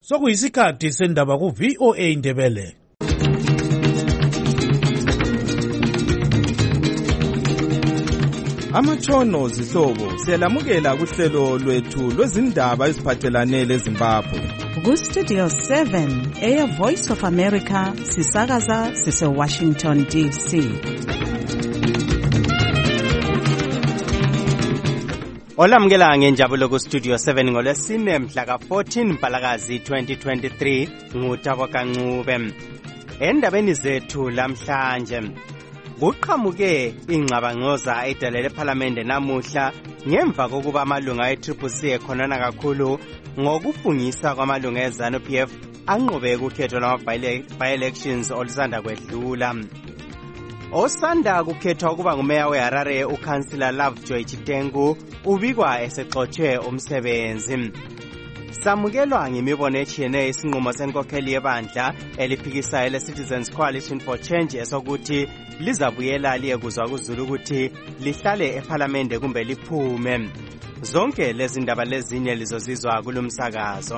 Sokuyisikhathi sendaba ku VOA Ndebele. Amatshono zihlobo siyalamukela kuhlelo lwethu lwezindaba eziphathelane leZimbabwe. Ku Studio 7 Air Voice of America sisakaza sise Washington DC. Olamukela ngenjabulo ku Studio 7 ngolwesine mhla ka14 Mpalakazi 2023 nguThabo Kancube. Endabeni zethu lamhlanje kuqhamuke ingxabangxoza edalele eParliament namuhla ngemva kokuba amalunga e-TCC ekhonana kakhulu ngokufungisa kwamalunga eZANU-PF anqobe ukukhetho lwama-by-elections olusanda kwedlula. Osanda kukhethwa ukuba ngumeya weHarare uKhansila Lovejoy Chitengu ubikwa esexotshe umsebenzi. Samukelwa ngemibono etshiyeneyo isinqumo senkokheli yebandla eliphikisayo le-Citizens Coalition for Change esokuthi lizabuyela liyekuzwa kuZulu ukuthi lihlale eParliament kumbe liphume. Zonke lezi ndaba lezinye lizozizwa kulumsakazo.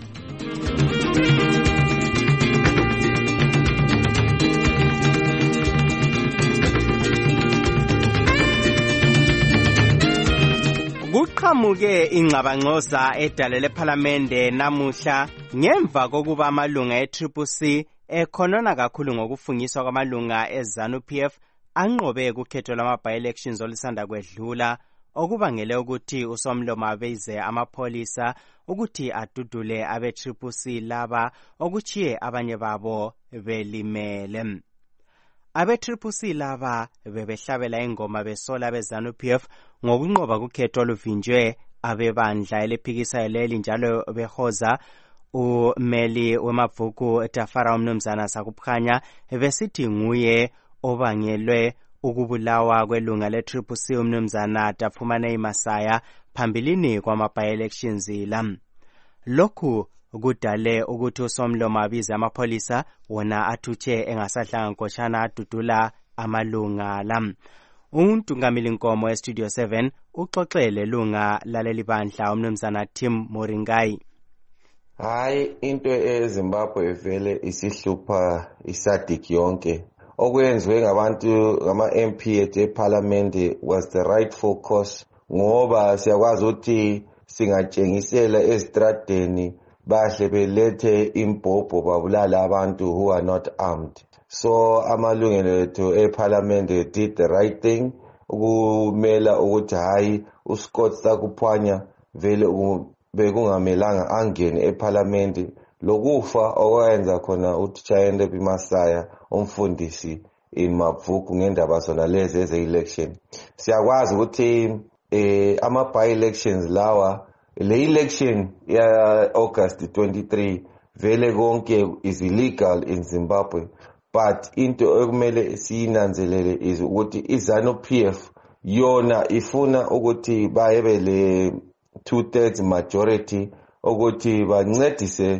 Kuqhamuke ingxabangxoza edalele eParliament namuhla ngemva kokuba amalunga e-TCC ekhonona kakhulu ngokufungiswa kwamalunga eZANU-PF anqobe ukukhetho lwama-by-elections olusanda kwedlula okubangele ukuthi uSomlomo abize amapholisa ukuthi adudule abe-TCC laba okuchiye abanye babo belimele. Abe-TCC laba bebehlabela ingoma besola beZANU-PF ngokunqoba ukukhetho oluvinjwe abebandla eliphikisayo leli njalo behoza umeli wemabhuku Tafara umnumzana Sakukhanya besithi nguye obangelwe ukubulawa kwelunga le-TCC umnumzana Taphumane Masaya phambilini kwama-by-elections la. Lokhu kudale ukuthi uSomlomo abize amapholisa wona athutshe engasadlanga nkoshana adudula amalunga la. Untungamili Nkomo eStudio 7 uxoxele lunga laleli bandla umnumzana Tim Moringai. Hayi into eZimbabwe vele isihlupha iSADC yonke. Okwenziwe ngabantu ngama-MP eParliament was the rightful course ngoba siyakwazi ukuthi singatshengisela ezitradeni bahle belethe impopho babulala abantu who are not armed. So amalungelo ethu eParliament did the right thing ukumela ukuthi hayi uScott Sakuphanya vele bekungamelanga angene eParliament lokufa okwenza khona uThayende Masaya umfundisi in Mabvuku ngendaba zona lezi eze-election. Siyakwazi ukuthi ama-by-elections lawa le election ya August 23 vele konke is illegal in Zimbabwe, but into ekumele siyinanzelele is ukuthi iZANU-PF yona ifuna ukuthi bayebe le 2/3 majority ukuthi bancedise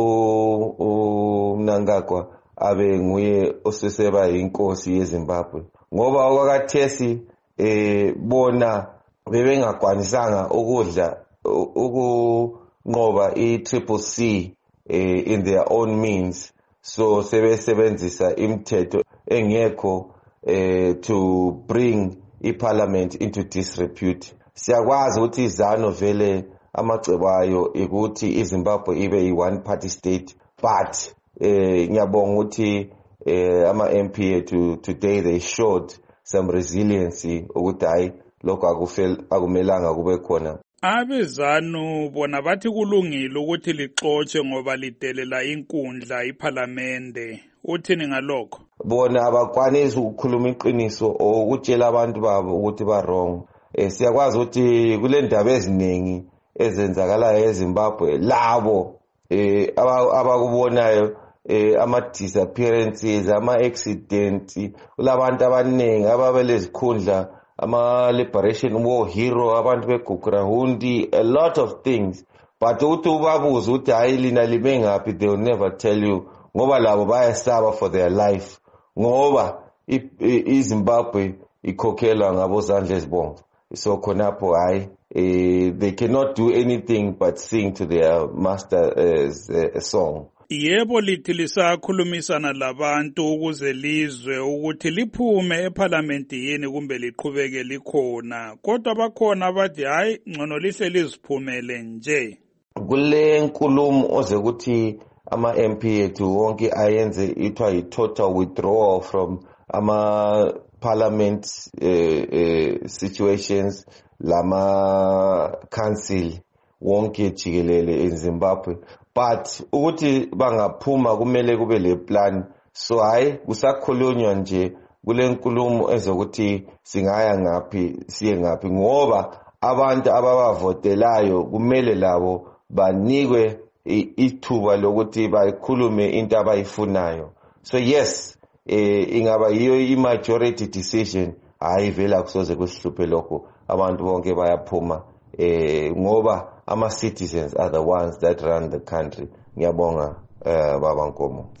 uMnangagwa abe nguye oseseba inkosi yeZimbabwe ngoba okwakathesi bona bebengakwanisanga ukudla ukunqoba i-TCC in their own means, so sebesebenzisa imithetho engekho to bring iParliament into disrepute. Siyakwazi ukuthi iZANU vele amacebo ayo ukuthi iZimbabwe ibe yi-one party state, but ngiyabonga ukuthi ama-MP ethu today they showed some resiliency ukuthi hayi lokho akumelanga kube khona. AbeZANU bona bathi kulungile ukuthi lixotshe ngoba lidelela inkundla iParliament. Uthini ngalokho? Bona abakwanisi ukukhuluma iqiniso ukutshela abantu babo ukuthi ba wrong. Siyakwazi ukuthi kule ndaba eziningi ezenzakalayo eZimbabwe labo abakubonayo ama-disappearances, ama-accidents, kulabantu abaningi ababelezikhundla ama-liberation war hero, abantu beGukrahundi, a lot of things, but ukuthi ubabuze ukuthi hayi lina lime ngaphi, they will never tell you ngoba labo bayasaba for their life ngoba iZimbabwe ikhokhelwa ngabozandla ezibomvu. So khonapho hayi they cannot do anything but sing to their master's song. Yebo lithi lisakhulumisana labantu ukuze lizwe ukuthi liphume eParliament yini kumbe liqhubeke likhona, kodwa bakhona abathi hayi ngcono lihle liziphumele nje. Kule nkulumo oze ukuthi ama-MP ethu wonke ayenze ithiwa yi-total withdrawal from ama-parliament situations lama-council wonke jikelele eZimbabwe, but ukuthi bangaphuma kumele kube le plan. So hayi kusakhulunywa nje kule nkulumo ezokuthi singaya ngaphi siye ngaphi, ngoba abantu ababavotelayo kumele labo banikwe ithuba lokuthi bakhulume into abayifunayo. So yes, ingaba yiyo i-majority decision, hayi vela kusoze kusihluphe lokho, abantu bonke bayaphuma ngoba ama-citizens are the ones that run the country. Ngiyabonga baba Nkomo.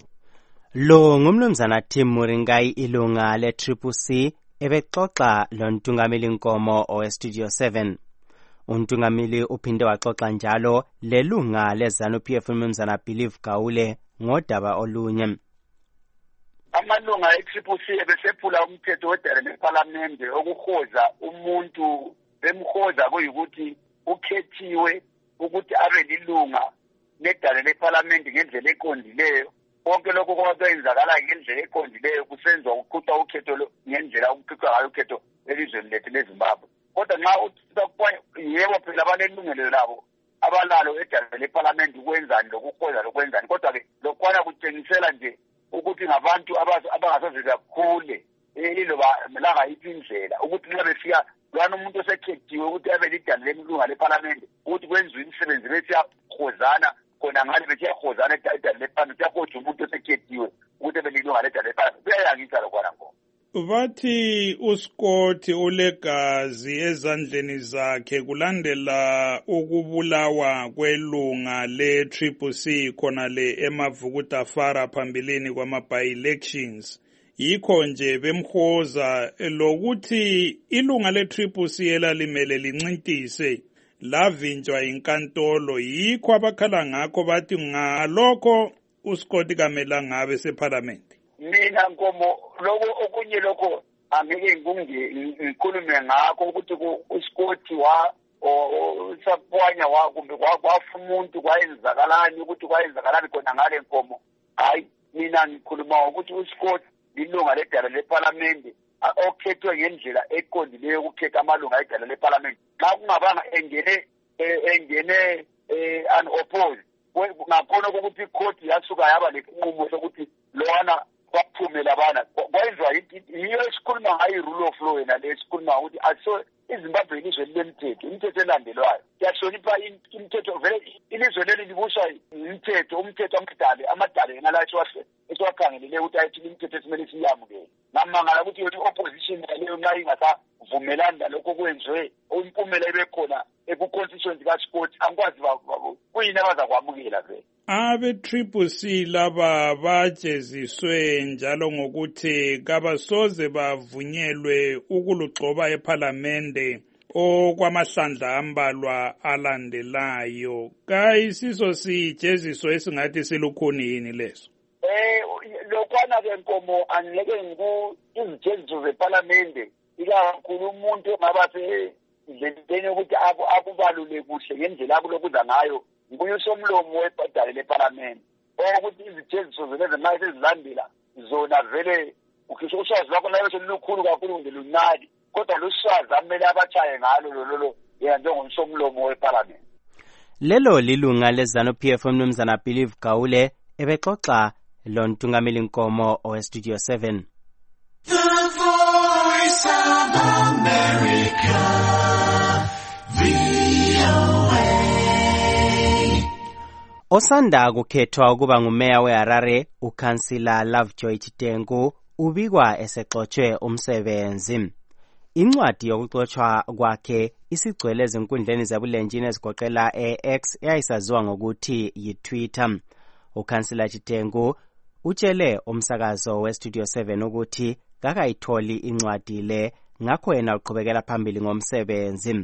Lo ngumnumzana Tim Muringai, ilunga le-CCC, ebexoxa lo Ntungamili Nkomo oweStudio 7. Untungamili uphinde waxoxa njalo lelunga leZANU-PF umnumzana Believe Gawule ngodaba olunye. Amalunga e-CCC ebesephula umthetho wedala leParliament okuhoza umuntu bemhoza kuyikuthi ukhethiwe ukuthi abe lilunga ledala leParliament ngendlela eqondileyo. Konke lokho kwenzakala ngendlela eqondileyo kusenziwa ukuqhutshwa ukhetho ngendlela okuqhutshwa ngayo ukhetho elizweni lethu leZimbabwe. Kodwa nxa yebo phela banelungelo labo abalalo edala leParliament ukwenzani lokuhoza lokwenzani, kodwa-ke lokwana kutshengisela nje ukuthi ngabantu abangasoze bakhule iloba langa yiphi indlela ukuthi nxa befika lwana umuntu osekhethiwe ukuthi abe lidala lemlunga leParliament ukuthi kwenziwe imisebenzi besiyahozana khona ngale besiyahozana edala leParliament yahoja umuntu osekhethiwe ukuthi abe lilunga ledala leParliament. Kuyayangisa lokwana Nkomo. Bathi uScott ulegazi ezandleni zakhe kulandela ukubulawa kwelunga le-CCC khona le eMavukutafara phambilini kwama-by-elections. Yikho nje bemhoza lokuthi ilunga le-CCC elalimele lincintise lavinjwa inkantolo. Yikho abakhala ngakho bathi ngalokho uScott kamela ngabe seParliament. Mina Nkomo lokho okunye lokho angeke ngikhulume ngakho ukuthi uScott usapwanya kumbe kwafa umuntu kwayenzakalani ukuthi kwayenzakalani khona ngale Nkomo. Hayi mina ngikhuluma ukuthi uScott lilunga ledala leParliament okhethwe ngendlela eqondileyo ukukhetha amalunga edala leParliament. Xa kungabanga engene unopposed ngakhona ukuthi icourt yasuka yaba lesinqumo sokuthi lowana baphume labana kwenziwa yiyo esikhuluma ngayo i-rule of law yena lesikhuluma ukuthi aso iZimbabwe ilizwe lilemthetho, imithetho elandelwayo. Siyahlonipha imithetho vele ilizwe leli libuswa umthetho amadala yena la esiwakhangelele ukuthi ayithini imithetho esimele siyamukele. Ngamangala ukuthi yona i-opposition leyo nxa ingasavumelani lalokho kwenziwe impumela ibe khona eku-constituency kaScott angikwazi kuyini abazakwamukela vele. Abe-CCC laba bajeziswe njalo ngokuthi kabasoze bavunyelwe ukulugxoba eParliamente okwamahlandla ambalwa alandelayo. Kayisiso sijeziso esingathi silukhuni yini leso? Lokwana-ke Nkomo angeke izijeziso zeParliamente ikakhulu umuntu ongaba sendleleni yokuthi akubalule kuhle ngendlela akulokuza ngayo nguye usomlomo webhadala leParliament ukuthi izijeziso zeleze maye sezilandela zona vele ukhisho uswazi lwakho nayo selilukhulu kakhulu nje lunali, kodwa luswazi amele abatshaye ngalo lolo yena njengomsomlomo weParliament. Lelo lilunga leZANU-PF umnumzana Believe Gawule ebexoxa lo Ntungamili Nkomo oweStudio 7. The Voice of America, VOA. Osanda kukhethwa ukuba ngumeya weHarare, uKhansila Lovejoy Chitengu ubikwa esexotshe umsebenzi. Incwadi yokuxotshwa kwakhe isigcwele ezinkundleni zabulenjini ezigoqela eX eyayisaziwa ngokuthi yiTwitter. uKhansila Chitengu utshele umsakazo weStudio 7 ukuthi kakayitholi incwadi le ngakho yena uqhubekela phambili ngomsebenzi.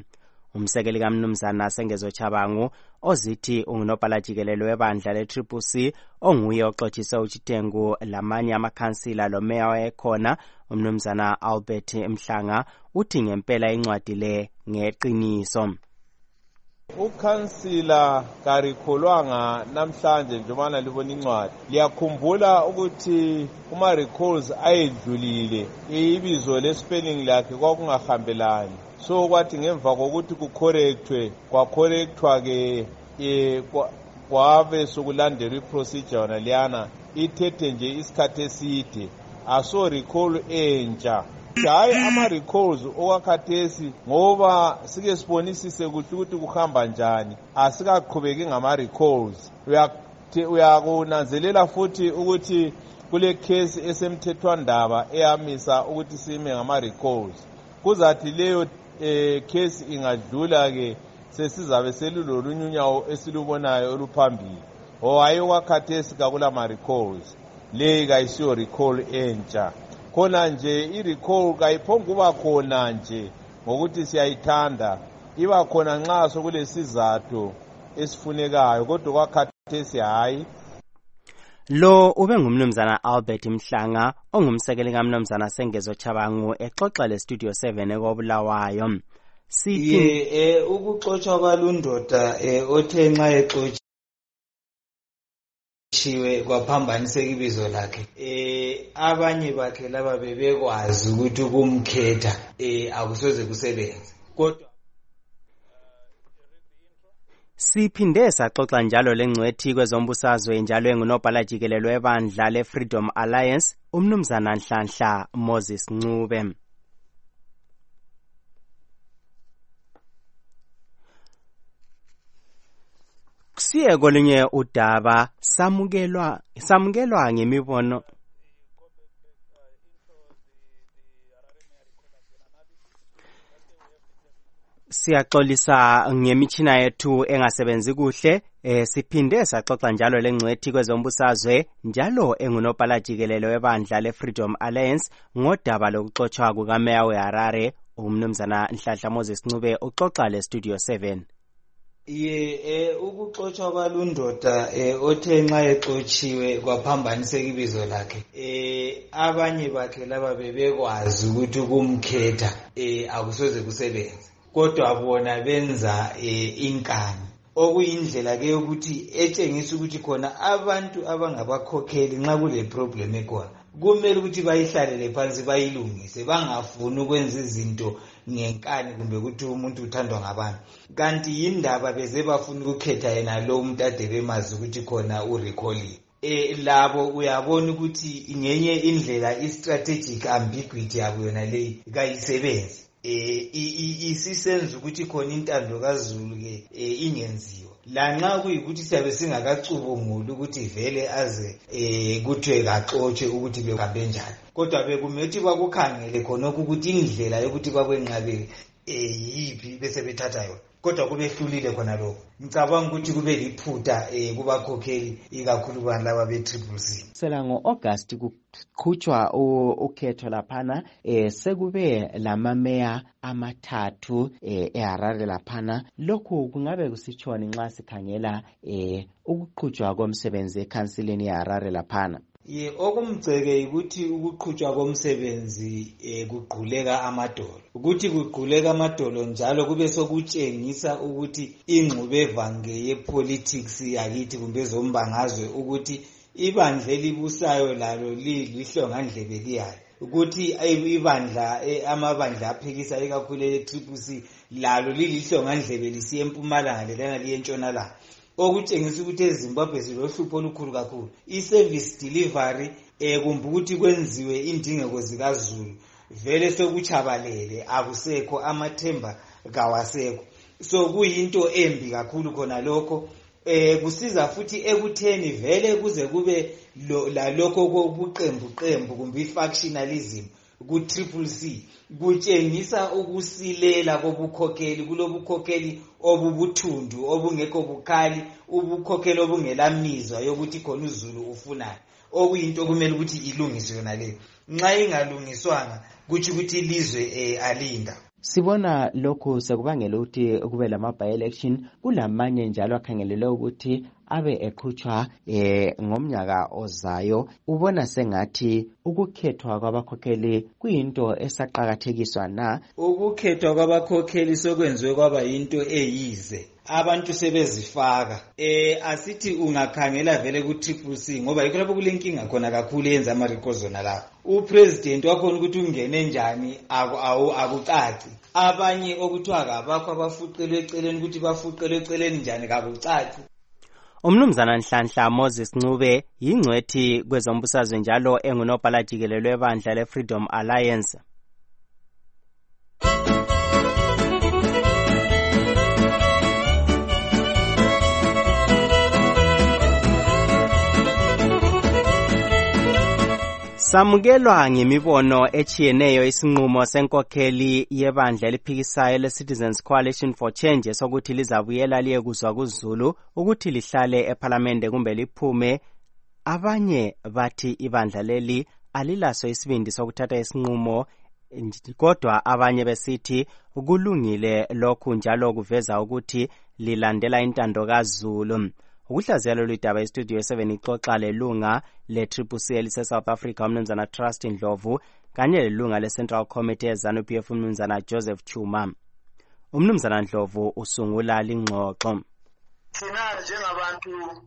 Umsekeli kaMnumzana Sengezo Chabangu ozithi ungunobhala jikelele webandla le-CCC onguye oxoxise uChitengu lamanye amakhansila lo meya wayekhona uMnumzana Albert Mhlanga uthi ngempela incwadi le ngeqiniso. Ukhansila karikholwanga namhlanje njengobana libona incwadi. Liyakhumbula ukuthi uma recalls ayedlulile ibizo lespelling lakhe kwakungahambelani. So kwathi ngemva kokuthi kucorrectwe kwacorrectwa ke kwabe sokulandela iprocedure naliyana ithethe nje isikhathi eside aso recall entsha. Hayi ama-recalls okwakhathesi ngoba sike sibonisise kuhle ukuthi kuhamba njani asikaqhubeki ngama-recalls. Uyakunanzelela futhi ukuthi kule case esemthethwandaba eyamisa ukuthi sime ngama-recalls. Kuzathi leyo case ingadlula-ke sesizabe selulolunye unyawo esilubonayo oluphambili. Hayi okwakhathesi kakulama-recalls. Le kayisiyo recall entsha. Khona nje i-recall kayiphonguba khona nje ngokuthi siyayithanda iba khona nxa sokulesizathu esifunekayo kodwa kwakhathesi hayi. Lo ube ngumnumzana Albert Mhlanga ongumsekeli kaMnumzana Sengezo Chabangu exoxa le-Studio 7 ekobulawayo. Sithi ukuxoxwa kwalundoda othe nxa exoxa shiwe kwaphambaniseka ibizo lakhe abanye bakhe laba bebekwazi ukuthi kumkhetha akusoze kusebenze kodwa siphinde saxoxa njalo lengcwethi kwezombusazwe njalo engunobhala jikelele webandla le-Freedom Alliance uMnumzana Nhlanhla Moses Ncube. Siye kolunye udaba samukelwa ngemibono siyaxolisa ngemitshina yethu engasebenzi kuhle. Siphinde saxoxa njalo lengcwethi kwezombusazwe njalo engunobhala jikelele webandla le-Freedom Alliance ngodaba lokuxoxwa kukameya weHarare uMnumzana Nhlanhla Moses Ncube uxoxa le-Studio 7. Ukuxoxwa kwalundoda othe nxa exotshiwe kwaphambaniseka ibizo lakhe abanye bakhe laba bebekwazi ukuthi kumkhetha akusoze kusebenze kodwa bona benza inkani okuyindlela ke ukuthi etshengisa ukuthi khona abantu abangabakhokheli nxa kule problem ekhona kumele ukuthi bayihlalele phansi bayilungise bangafuni ukwenza izinto ngenkani kumbe ukuthi umuntu uthandwa ngabantu kanti yindaba beze bafuna ukukhetha yena lo umuntu ade bemazi ukuthi khona urecalling. Labo uyabona ukuthi ngenye indlela i-strategic ambiguity yabo yona leyi kayisebenzi. Isisenza ukuthi khona intando kaZulu ke ingenziwa lanxa kuyikuthi siyabe singakacubunguli ukuthi vele aze kuthiwe kaxotshe ukuthi behambe njani kodwa bekumethi bakukhangele khona ukuthi indlela yokuthi bakwenqabele yipi bese bethatha yona kodwa kubehlulile khona lokho. Ngicabanga ukuthi kube liphutha kubakhokheli ikakhulu balaba be-CCC. Sela ngo-August kukhutshwa ukhetho laphana sekube lamameya amathathu eHarare laphana. Lokhu kungabe kusitshoni nxa sikhangela ukuqhutshwa komsebenzi ekhansileni yeHarare laphana? Okumgceke ukuthi ukuqhutshwa komsebenzi kugquleka amadolo ukuthi kugquleka amadolo njalo kube sokutshengisa ukuthi ingxubevange yepolitics yakithi kumbe zombangazwe ukuthi ibandla elibusayo lalo lihlongandlebe liyayo ukuthi ibandla amabandla aphikisa ikakhulu le-CCC lalo lilihlongandlebe lisiye empumalanga lelana liye entshonalanga okutshengisa ukuthi eZimbabwe silohlupho olukhulu kakhulu. I-service delivery kumbe ukuthi kwenziwe indingeko zikaZulu vele sokuchabalele akusekho amathemba kawasekho so kuyinto embi kakhulu khona lokho. Kusiza futhi ekutheni vele kuze kube lalokho kobuqembu kumbe i-factionalism ku-CCC kutshengisa ukusilela kobukhokheli kulobukhokheli obubuthundu obungekho bukhali ubukhokheli obungelamizwa yokuthi khona uZulu ufunani okuyinto kumele ukuthi ilungiswe yona leyo. Nxa ingalungiswanga kuthi ukuthi ilizwe alinda. Sibona lokhu sekubangela ukuthi kube lama by-election kulamanye njalo akhangelelwe ukuthi abe eqhutshwa ngomnyaka ozayo. Ubona sengathi ukukhethwa kwabakhokheli kuyinto esaqakathekiswa na? Ukukhethwa kwabakhokheli sokwenziwe kwaba yinto eyize. Abantu sebezifaka. Asithi ungakhangela vele ku-TCC ngoba yikho lapho kulenkinga khona kakhulu yenza ama-recalls zona lapho. Upresident wakhona ukuthi ungene njani akucaci. Abanye okuthiwa kabakho abafuqelwe eceleni ukuthi bafuqelwe eceleni njani kakucaci. Umnumzana Nhlanhla Moses Ncube yingcwethi kwezombusazwe njalo engunobhala jikelele webandla le-Freedom Alliance. Samukelwa ngemibono echiyeneyo isinqumo senkokheli yebandla eliphikisayo le-Citizens Coalition for Change sokuthi lizabuyela liyekuzwa kuZulu ukuthi lihlale eParliament kumbe liphume. Abanye bathi ibandla leli alilaso isibindi sokuthatha isinqumo, kodwa abanye besithi kulungile lokhu njalo kuveza ukuthi lilandela intando kaZulu. Ukuhlaziya lolu daba estudio 7 ixoxa lelunga le-CCC elise-South Africa umnumzana Trust Ndlovu kanye lelunga le-Central Committee eZANU-PF umnumzana Joseph Chuma. Umnumzana Ndlovu usungula lingxoxo. Thina njengabantu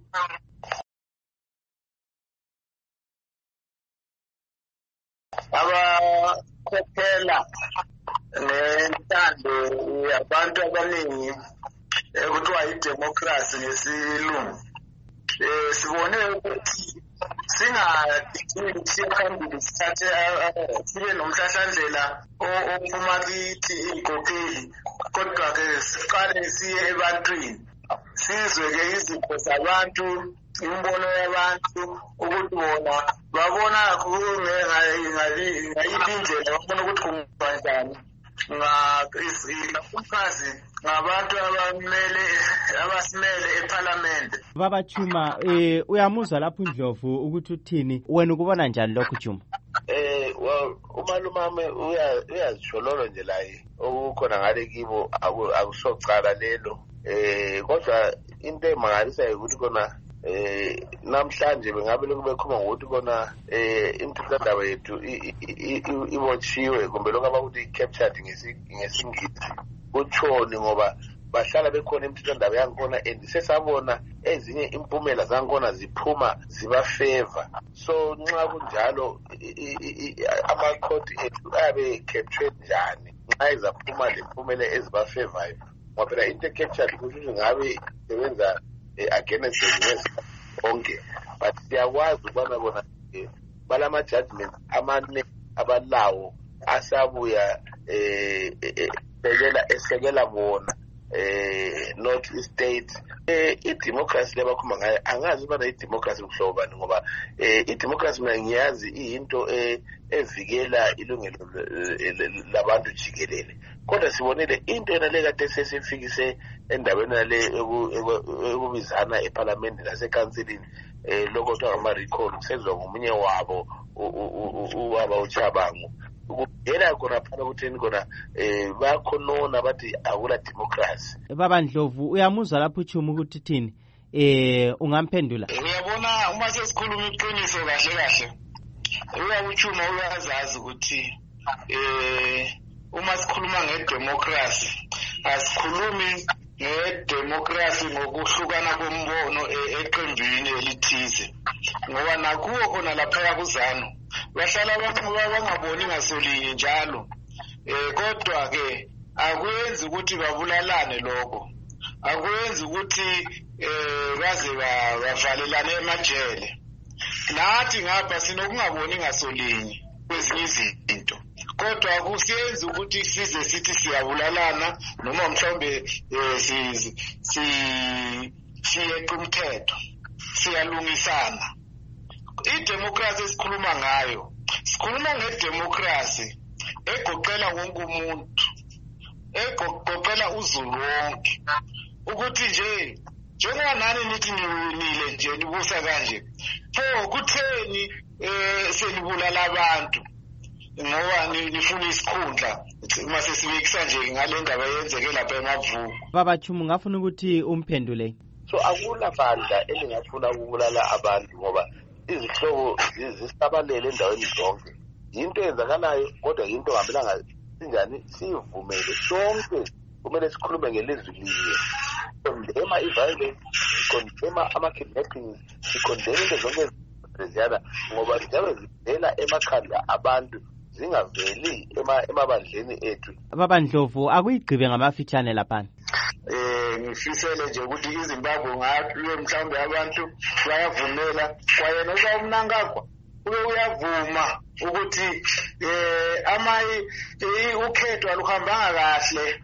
abakhokhela nentando yabantu abaningi ekuthiwa idemocracy ngesilungu, sibone ukuthi singadingi phambili sithathe sibe nomhlahlandlela ophuma kithi iy'nkokheli, kodwa-ke siqale siye ebantwini sizwe-ke izipho zabantu, imbono yabantu ukuthi bona babona ngayiphi indlela babona ukuthi kunganjani umkhazi ngabantu abasimele eParliament. Baba Chuma, uyamuzwa lapho uNdlovu ukuthi uthini, wena ukubona njani lokho Chuma? Umalumame uyazishololo nje la okukhona ngale kibo akusocala lelo, kodwa into emangalisayo ukuthi kona namhlanje bengabe lokhu bekhuluma ngokuthi kona imithethwandaba yethu ibotshiwe kumbe lokhu abakuthi captured ngesingisi kutshoni ngoba bahlala bekhona imithethwandaba yankhona and sesabona ezinye impumela zankhona ziphuma zibafavor. So nxa kunjalo amakhoti ethu ayabe captured njani nxa ezaphuma lempumela ezibafavorayo ngoba phela into captured kusho ngabe sebenza against onke, but siyakwazi ukubana bona balama judgments amane abalawo asabuya esekela bona not state i-democracy lebakhuluma ngayo. Angazi ubana i-democracy kuhlobo bani ngoba i-democracy mina ngiyazi iyinto evikela ilungelo labantu jikelele, kodwa sibonile into yona le kade sesifikise endabeni yale ekubizana eParliament nasekansilini lokho kuthiwa ngama-recall kusenzwa ngomunye wabo ubaba uChabangu. Kungena khona phana kutheni khona bayakhonona bathi akula democracy. Baba Ndlovu, uyamuzwa lapho uChuma ukuthi thini? Ungamphendula? Ngiyabona uma sesikhuluma iqiniso kahle kahle uyaba uChuma uyazazi ukuthi uma sikhuluma ngedemocracy asikhulumi ngedemocracy ngokuhlukana kombono eqembini elithize, ngoba nakuwo khona lapha kuZANU bahlala bangaboni ngasolinye njalo, kodwa-ke akuyenzi ukuthi babulalane lokho, akuyenzi ukuthi baze bavalelane emajele. Nathi ngapha sinokungaboni ngasolinye kwezinye izinto, kodwa akusiyenzi ukuthi size sithi siyabulalana noma mhlawumbe siyeqa umthetho, siyalungisana. Idemocracy esikhuluma ngayo, sikhuluma ngedemocracy egoqela wonke umuntu, egoqela uZulu wonke, ukuthi nje njengoba nani nithi niwinile nje nibusa kanje, pho kutheni selibulala abantu? ngoba ngifuna isikhundla mase sibekisa nje ngale ndaba yenzeke lapha eMavuko. Baba Chumu ngafuna ukuthi umphendule. So akula bandla elingafuna ukubulala abantu ngoba izihlobo zisabalele endaweni zonke. Into eyenzakalayo kodwa into ngabelanga sinjani sivumele sonke kumele sikhulume ngelizwi linye. Kondema i-violence, kondema ama-kidnappings, sikondema into zonke eziyana ngoba ziyabe zivela emakhanda abantu zingaveli emabandleni ethu. Baba Ndlovu akuyigqibe ngamafitshane lapha. Ngifisele nje ukuthi iZimbabwe ngayo mhlawumbe abantu bayavumela kwayena uba umnankagwa uyavuma ukuthi ukhetho aluhambanga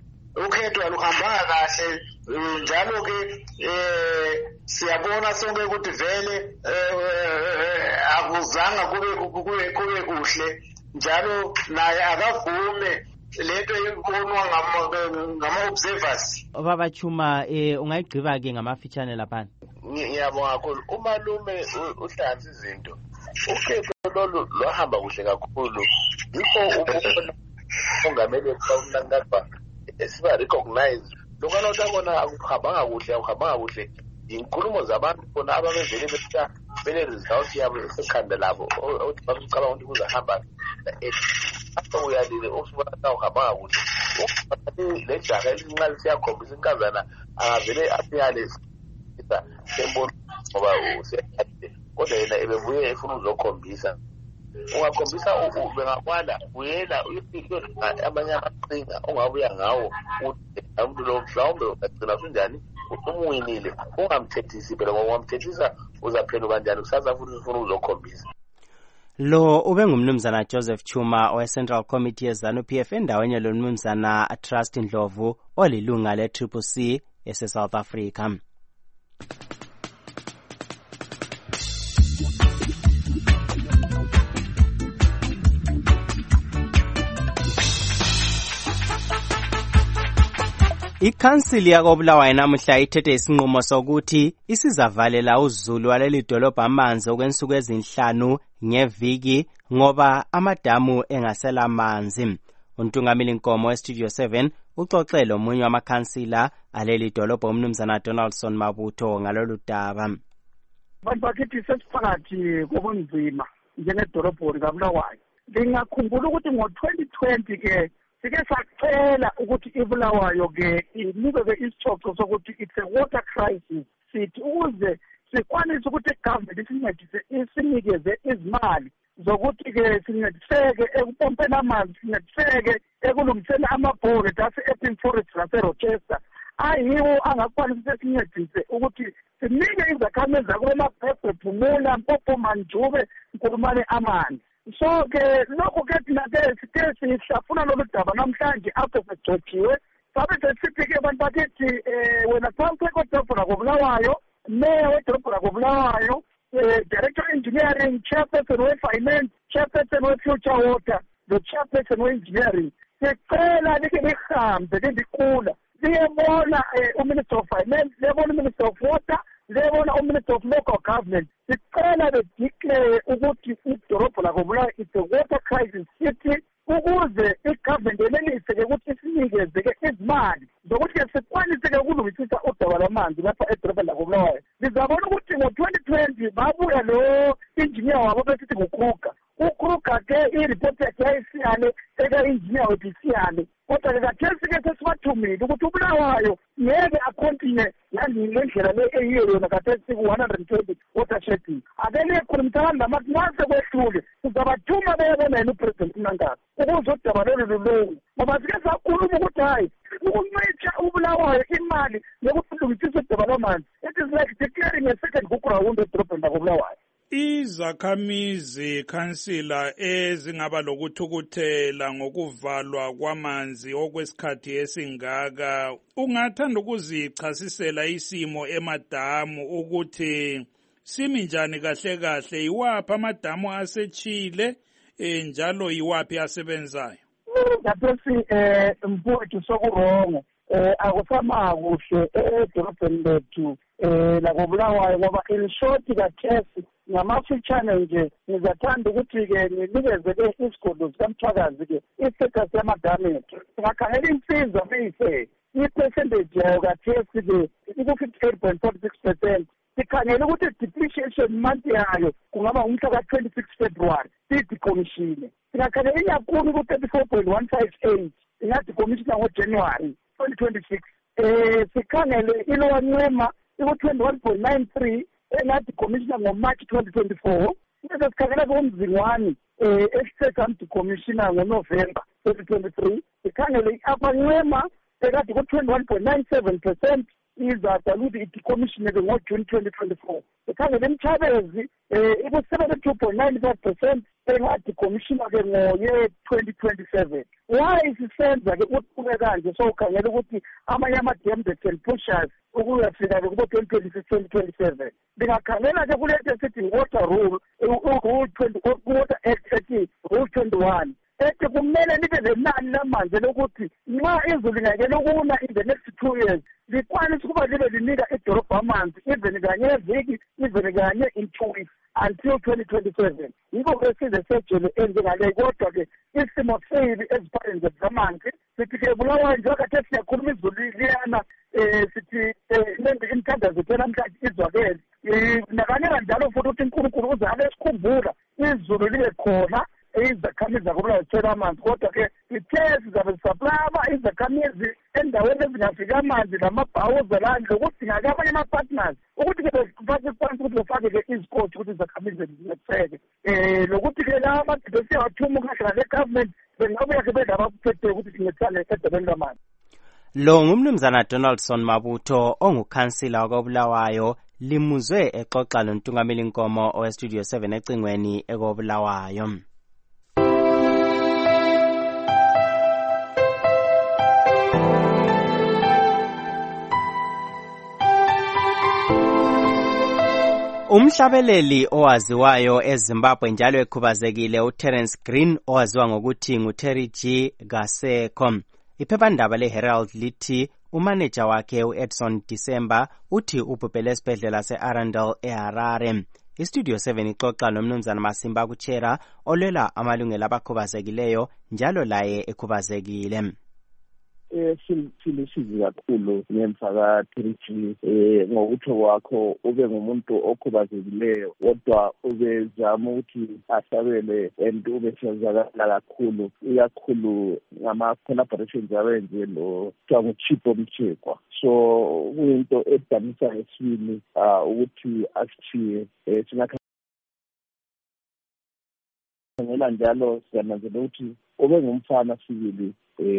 kahle njalo ke siyabona sonke ukuthi vele akuzanga kube kuhle njalo naye akavume lento ibonwa ngama-observers. Baba Chuma ungayigqiba ke ngamafitshane lapha. Ngiyabonga kakhulu umalume uhlanza izinto. Ukhetho lolu lwahamba kuhle kakhulu. Yikho ubona ongamele kwamnankagwa esiba recognized. Lokho utabona akuhambanga kuhle. Inkulumo zabantu bona ababevele betha bene results yabo esekhanda labo othi bacabanga ukuthi kuzahamba apho uyalile usubona uhambanga kuhle. Le jaha elincane siyakhombisa inkazana akavele apiyale sembona ngoba usiyakade kodwa yena ebebuye efuna uzokhombisa. Ungakhombisa bengakwala uyela uyifike amanye amaqhinga ongabuya ngawo ukuthi umuntu lo mhlawumbe ugcina kunjani umwinile ungamthethisi phela ngoba ungamthethisa uzaphela kanjani kusasa futhi ufuna uzokhombisa. Lo ube ngumnumzana Joseph Chuma owe-Central Committee ye-ZANU-PF endaweni lo mnumzana Trust Ndlovu olilunga le-CCC ese-South Africa. Ikhansili yakoBulawayo namuhla ithethe isinqumo sokuthi isizavalela uZulu waleli dolobha amanzi okwensuku ezinhlanu ngeviki ngoba amadamu engasela amanzi. Untungameli Nkomo weStudio 7 uxoxele omunye wamakhansila aleli dolobha umnumzana Donaldson Mabutho ngalolu daba. Abantu bakithi sesiphakathi kobunzima njengedolobho likaBulawayo. Ngingakhumbula ukuthi ngo-2020 ke sike sacela ukuthi iBulawayo ke inikwe isithoxo sokuthi it's a water crisis sithi ukuze sikwanise ukuthi igovernment isinikeze izimali zokuthi ke sincediseke ekupompeni amanzi, sincediseke ekulungiseni amabhore ase-Epping Forest lase-Rochester ayiwo angakwanisa ukuthi sincedise ukuthi sinike izakhamizi zakuLemapegwe, Phumula, Mpopo, Manjube, Nkulumane amanzi. So ke lokho ke thina ke sike sihlafuna lolu daba namhlanje apho segcotshiwe sabe sesithi ke abantu bakithi wena Council koBulawayo, Mayor wedolobho lakoBulawayo, Director Engineering, Chairperson we-Finance, Chairperson we-Future Water, the Chairperson we-Engineering, sicela like lihambe likhula liyebona uMinister of Finance, liyebona uMinister of Water, liyebona uMinister of Local Government. Sicela bedeclare ukuthi idolobho lakoBulawayo is a water crisis city ukuze igovernment yenelise-ke ukuthi isinikeze-ke izimali zokuthi-ke sikwanise-ke ukulungisisa udaba lwamanzi lapha edolobheni lakoBulawayo. Lizabona ukuthi ngo-2020 babuya lo engineer wabo besithi nguKruger. uKruger-ke iripoti yakhe yayisiyale eka-engineer wethu isiyale kodwa-ke kathesi-ke sesibathumile ukuthi uBulawayo ngeke akhontinue ngendlela le eyiyo yona kathesi ku-120 water shedding. Ake likhulumisana lamathi nase kwehlule sizabathuma beyebona yena uPresident Mnangagwa ukuze udaba lolu lulungu ngoba sike sakhuluma ukuthi hayi ukuncitsha uBulawayo imali yokulungisisa udaba lwamanzi. It is like declaring a second ground edolobheni lakoBulawayo. Izakhamizi khansila ezingaba lokuthukuthela ngokuvalwa kwamanzi okwesikhathi esingaka ungathanda ukuzichasisela isimo emadamu ukuthi simi njani kahle kahle, iwaphi amadamu asechile njalo iwaphi asebenzayo? Ngathi mfowethu sokurongo akusama kuhle edolobheni lethu lakoBulawayo ngoba in short kathesi ngamafitshane nje ngizathanda ukuthi-ke nginikeze-ke isigodo sikamthwakazi-ke i-status yamagameti. Singakhangela insizwa meyise i-percentage yayo kathesi-ke iku-58.46%. Sikhangela ukuthi depreciation month yayo kungaba umhla ka-26 February siyidikomishine. Singakhangela iyakhulu ku-34.158 ingadikomishina ngoJanuary 2026. Sikhangele ilowancema iku-21.93 engadikomishina ngoMarch 2024. Bese sikhangela umzingwani esisekamdikomishina ngoNovember 2023. Sikhangele i-apancema ekade ku-21.97% izadala ukuthi idikomishine-ke ngoJune 2024. Sikhangele imthabezi iku-72.95% engadikomishina-ke ngoye-2027. Why sisenza-ke ukuqhubeka kanje sokhangela ukuthi amanye ama-dams and pushers ukuyafika-ke kubo-2026 2027. Lingakhangela-ke kulento esithi water rule water act ethi rule 21 ethi kumele libe lenani lamanje lokuthi nxa izulu lingeke lokuna in the next 2 years likwanisa ukuba libe linika idolobha amanzi even kanye eviki even kanye in 2 weeks until 2027. Yikho-ke size sejele njengale kodwa-ke isimo seyibi eziphaleni zamanzi sithi-ke Bulawayo njengoba siyakhuluma izulu liyana sithi imithandazo ethu namhlanje izwakele. Nakanye kanjalo futhi ukuthi uNkulunkulu uzake sikhumbula izulu libe khona izakhamizi zakubulawayo zithela amanzi kodwa-ke sithe sizabe sisaplava izakhamizi endaweni ezingafika amanzi namabhawuza landle ukuthi ngake abanye ama-partners ukuthi-ke befake phansi ukuthi befake-ke izikoti ukuthi izakhamizi zincediseke. Lokuthi-ke la amadoda esiyawathuma ukuhlangana le-government bengabuya-ke bedabakuphethe ukuthi sincedisane edabeni lwamanzi. Lo ngumnumzana Donaldson Mabutho ongukhansila wakobulawayo limuzwe exoxa noNtungameli Nkomo owestudio 7 ecingweni ekobulawayo. Umhlabeleli owaziwayo eZimbabwe njalo ekhubazekile uTerence Green owaziwa ngokuthi nguTerry G. Gaseko. Iphephandaba leHerald lithi umaneja wakhe uEdson December uthi ubhubhele esibhedlela se-Arundel eHarare. Istudio 7 ixoxa nomnumzana Masimba Kuchera olwela amalungelo abakhubazekileyo njalo laye ekhubazekile. Silisizi kakhulu ngemva ka-3G ngokuthi kwakho ube ngumuntu okhubazekileyo kodwa ubezama ukuthi asabele and ubesezakala kakhulu ikakhulu ngama-collaborations awenze lo kuthiwa nguChipo Mchekwa. So kuyinto edanisa esibili ukuthi asithiye singakhangela njalo siyananzela ukuthi ube ngumfana sibili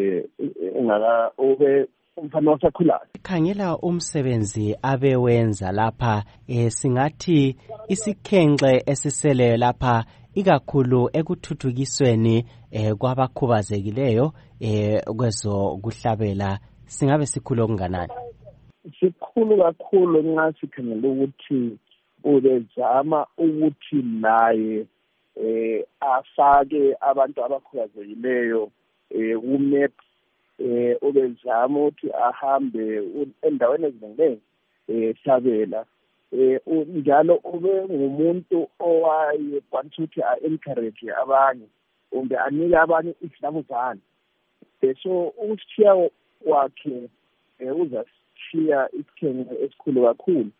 umfana wasakhulayo. Khangela umsebenzi abewenza lapha singathi isikhenxe esiseleyo lapha ikakhulu ekuthuthukisweni kwabakhubazekileyo kwezokuhlabela singabe sikhulu okunganani? Sikhulu kakhulu nxa sikhangela ukuthi ubezama ukuthi naye afake abantu abakhubazekileyo kumap ubezama ukuthi ahambe endaweni eziningi hlabela njalo ube ngumuntu owayekwanisa ukuthi a-encourage abanye kumbe anike abanye isidlamuzane. So ukushiya kwakhe uzashiya isikhenxe esikhulu kakhulu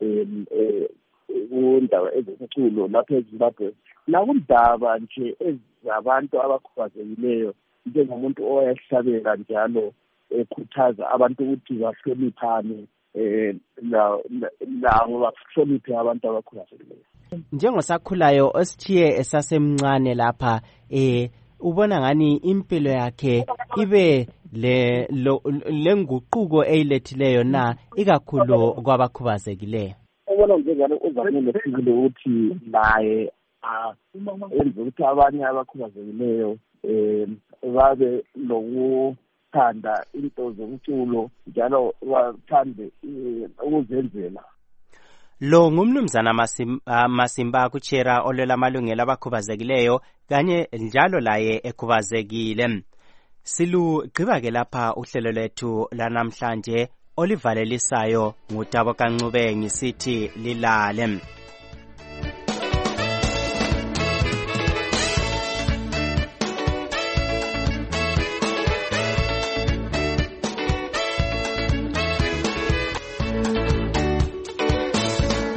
kundawo ezomculo lapha eZimbabwe nakundaba nje ezabantu abakhubazekileyo njengomuntu owayehlabela njalo ekhuthaza abantu ukuthi bahloniphane labo bahloniphe abantu abakhubazekileyo. Njengosakhulayo osithiye esasemncane lapha ubona ngani impilo yakhe ibe lenguquko eyilethileyo na ikakhulu kwabakhubazekileyo? Ubona njengani uzamile sibili ukuthi naye enze ukuthi abanye abakhubazekileyo babe lokuthanda into zomculo njalo bathande ukuzenzela. Lo ngumnumzana Masimba Kuchera olwela amalungelo abakhubazekileyo kanye njalo laye ekhubazekile. Silugqiba-ke lapha uhlelo lwethu lanamhlanje olivalelisayo nguTabo Kancube ngisithi lilale.